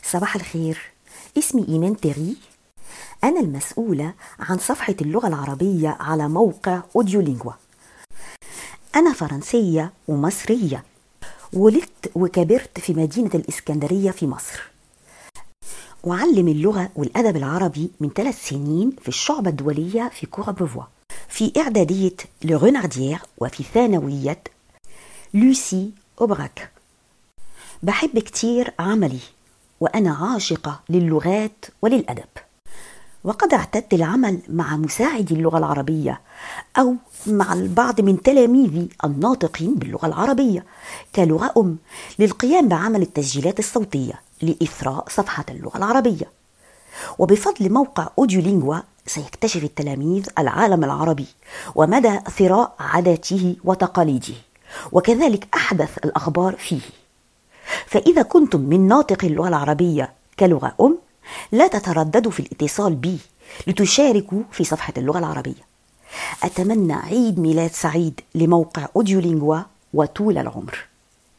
صباح الخير. اسمي إيمان تيري. أنا المسؤولة عن صفحة اللغة العربية على موقع أوديولينجوا. أنا فرنسية ومصرية، ولدت وكبرت في مدينة الإسكندرية في مصر. أعلم اللغة والأدب العربي من 3 سنين في الشعبة الدولية في كوربوفوا، في إعدادية لغونارديير، وفي ثانوية لوسي أوبراك. بحب كتير عملي، وأنا عاشقة للغات وللأدب، وقد اعتدت العمل مع مساعدي اللغة العربية أو مع البعض من تلاميذي الناطقين باللغة العربية كلغة أم للقيام بعمل التسجيلات الصوتية لإثراء صفحة اللغة العربية. وبفضل موقع أوديولينجوا سيكتشف التلاميذ العالم العربي ومدى ثراء عاداته وتقاليده، وكذلك أحدث الأخبار فيه. فإذا كنتم من ناطقي اللغة العربية كلغة أم، لا تترددوا في الاتصال بي لتشاركوا في صفحة اللغة العربية. أتمنى عيد ميلاد سعيد لموقع أوديولينجوا وطول العمر.